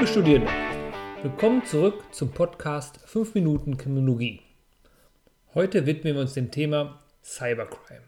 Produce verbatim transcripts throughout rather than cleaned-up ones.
Liebe Studierende, willkommen zurück zum Podcast fünf Minuten Kriminologie. Heute widmen wir uns dem Thema Cybercrime.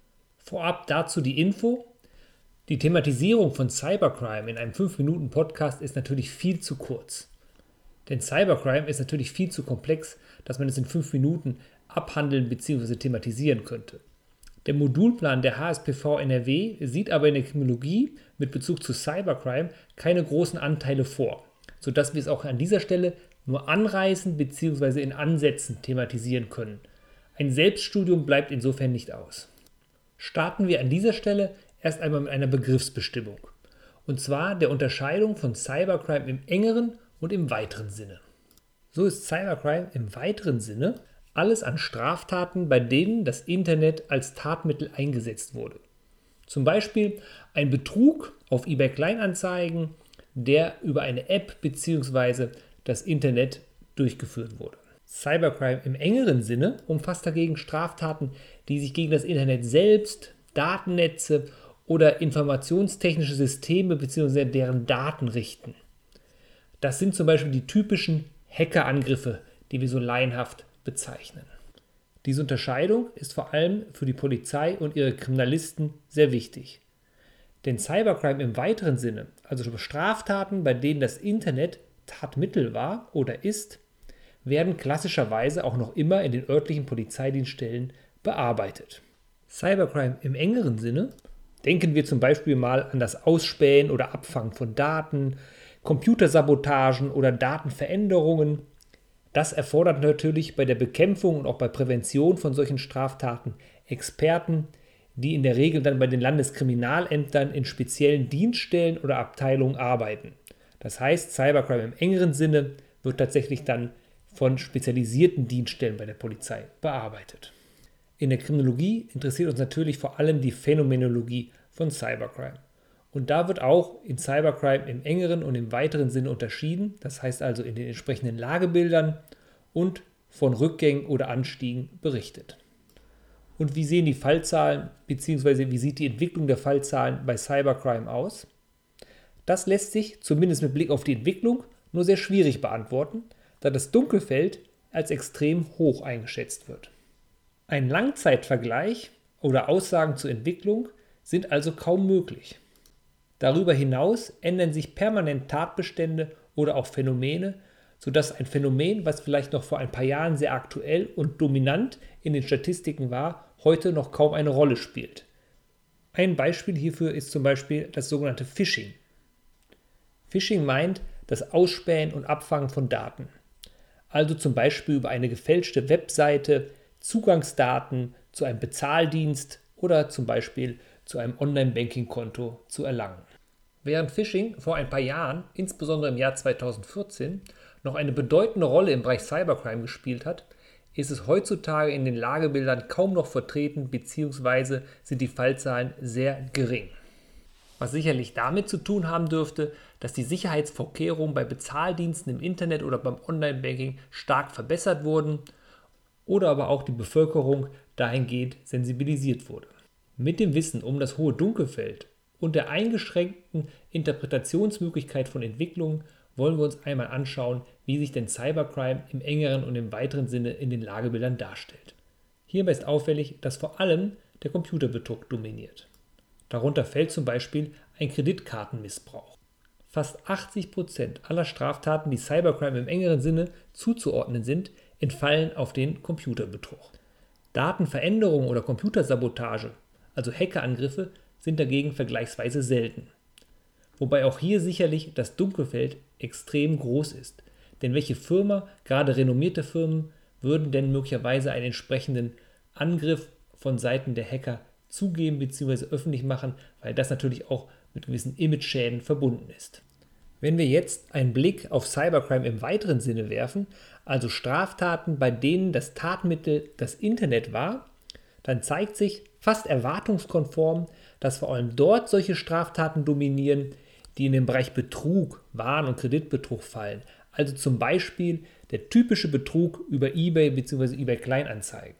Vorab dazu die Info: Die Thematisierung von Cybercrime in einem fünf Minuten Podcast ist natürlich viel zu kurz. Denn Cybercrime ist natürlich viel zu komplex, dass man es in fünf Minuten abhandeln bzw. thematisieren könnte. Der Modulplan der H S P V N R W sieht aber in der Kriminologie mit Bezug zu Cybercrime keine großen Anteile vor, sodass wir es auch an dieser Stelle nur anreißen bzw. in Ansätzen thematisieren können. Ein Selbststudium bleibt insofern nicht aus. Starten wir an dieser Stelle erst einmal mit einer Begriffsbestimmung, und zwar der Unterscheidung von Cybercrime im engeren und im weiteren Sinne. So ist Cybercrime im weiteren Sinne alles an Straftaten, bei denen das Internet als Tatmittel eingesetzt wurde. Zum Beispiel ein Betrug auf eBay Kleinanzeigen, der über eine App bzw. das Internet durchgeführt wurde. Cybercrime im engeren Sinne umfasst dagegen Straftaten, die sich gegen das Internet selbst, Datennetze oder informationstechnische Systeme bzw. deren Daten richten. Das sind zum Beispiel die typischen Hackerangriffe, die wir so laienhaft bezeichnen. Diese Unterscheidung ist vor allem für die Polizei und ihre Kriminalisten sehr wichtig. Denn Cybercrime im weiteren Sinne, also Straftaten, bei denen das Internet Tatmittel war oder ist, werden klassischerweise auch noch immer in den örtlichen Polizeidienststellen bearbeitet. Cybercrime im engeren Sinne, denken wir zum Beispiel mal an das Ausspähen oder Abfangen von Daten, Computersabotagen oder Datenveränderungen. Das erfordert natürlich bei der Bekämpfung und auch bei Prävention von solchen Straftaten Experten, die in der Regel dann bei den Landeskriminalämtern in speziellen Dienststellen oder Abteilungen arbeiten. Das heißt, Cybercrime im engeren Sinne wird tatsächlich dann von spezialisierten Dienststellen bei der Polizei bearbeitet. In der Kriminologie interessiert uns natürlich vor allem die Phänomenologie von Cybercrime. Und da wird auch in Cybercrime im engeren und im weiteren Sinne unterschieden, das heißt also in den entsprechenden Lagebildern und von Rückgängen oder Anstiegen berichtet. Und wie sehen die Fallzahlen bzw. wie sieht die Entwicklung der Fallzahlen bei Cybercrime aus? Das lässt sich, zumindest mit Blick auf die Entwicklung, nur sehr schwierig beantworten, da das Dunkelfeld als extrem hoch eingeschätzt wird. Ein Langzeitvergleich oder Aussagen zur Entwicklung sind also kaum möglich. Darüber hinaus ändern sich permanent Tatbestände oder auch Phänomene, sodass ein Phänomen, was vielleicht noch vor ein paar Jahren sehr aktuell und dominant in den Statistiken war, heute noch kaum eine Rolle spielt. Ein Beispiel hierfür ist zum Beispiel das sogenannte Phishing. Phishing meint das Ausspähen und Abfangen von Daten. Also zum Beispiel über eine gefälschte Webseite Zugangsdaten zu einem Bezahldienst oder zum Beispiel zu einem Online-Banking-Konto zu erlangen. Während Phishing vor ein paar Jahren, insbesondere im Jahr zweitausendvierzehn, noch eine bedeutende Rolle im Bereich Cybercrime gespielt hat, ist es heutzutage in den Lagebildern kaum noch vertreten bzw. sind die Fallzahlen sehr gering. Was sicherlich damit zu tun haben dürfte, dass die Sicherheitsvorkehrungen bei Bezahldiensten im Internet oder beim Online-Banking stark verbessert wurden oder aber auch die Bevölkerung dahingehend sensibilisiert wurde. Mit dem Wissen um das hohe Dunkelfeld und der eingeschränkten Interpretationsmöglichkeit von Entwicklungen wollen wir uns einmal anschauen, wie sich denn Cybercrime im engeren und im weiteren Sinne in den Lagebildern darstellt. Hierbei ist auffällig, dass vor allem der Computerbetrug dominiert. Darunter fällt zum Beispiel ein Kreditkartenmissbrauch. Fast achtzig Prozent aller Straftaten, die Cybercrime im engeren Sinne zuzuordnen sind, entfallen auf den Computerbetrug. Datenveränderungen oder Computersabotage, also Hackerangriffe, sind dagegen vergleichsweise selten. Wobei auch hier sicherlich das Dunkelfeld extrem groß ist. Denn welche Firma, gerade renommierte Firmen, würden denn möglicherweise einen entsprechenden Angriff von Seiten der Hacker zugeben bzw. öffentlich machen, weil das natürlich auch mit gewissen Image-Schäden verbunden ist. Wenn wir jetzt einen Blick auf Cybercrime im weiteren Sinne werfen, also Straftaten, bei denen das Tatmittel das Internet war, dann zeigt sich fast erwartungskonform, dass vor allem dort solche Straftaten dominieren, die in den Bereich Betrug, Waren- und Kreditbetrug fallen. Also zum Beispiel der typische Betrug über eBay bzw. eBay Kleinanzeigen.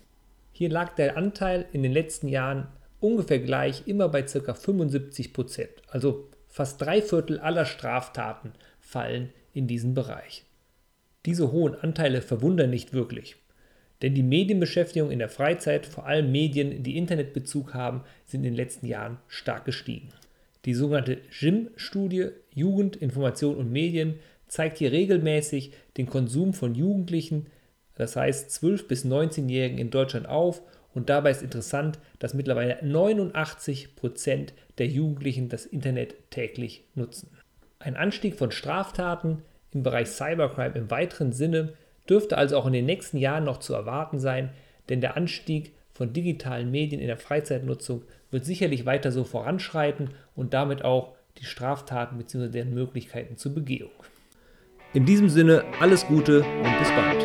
Hier lag der Anteil in den letzten Jahren ungefähr gleich, immer bei ca. fünfundsiebzig Prozent. Also fast drei Viertel aller Straftaten fallen in diesen Bereich. Diese hohen Anteile verwundern nicht wirklich, denn die Medienbeschäftigung in der Freizeit, vor allem Medien, die Internetbezug haben, sind in den letzten Jahren stark gestiegen. Die sogenannte J I M-Studie Jugend, Information und Medien zeigt hier regelmäßig den Konsum von Jugendlichen, das heißt zwölf- bis neunzehnjährigen in Deutschland auf, und dabei ist interessant, dass mittlerweile neunundachtzig Prozent der Jugendlichen das Internet täglich nutzen. Ein Anstieg von Straftaten im Bereich Cybercrime im weiteren Sinne dürfte also auch in den nächsten Jahren noch zu erwarten sein, denn der Anstieg von digitalen Medien in der Freizeitnutzung wird sicherlich weiter so voranschreiten und damit auch die Straftaten bzw. deren Möglichkeiten zur Begehung. In diesem Sinne alles Gute und bis bald.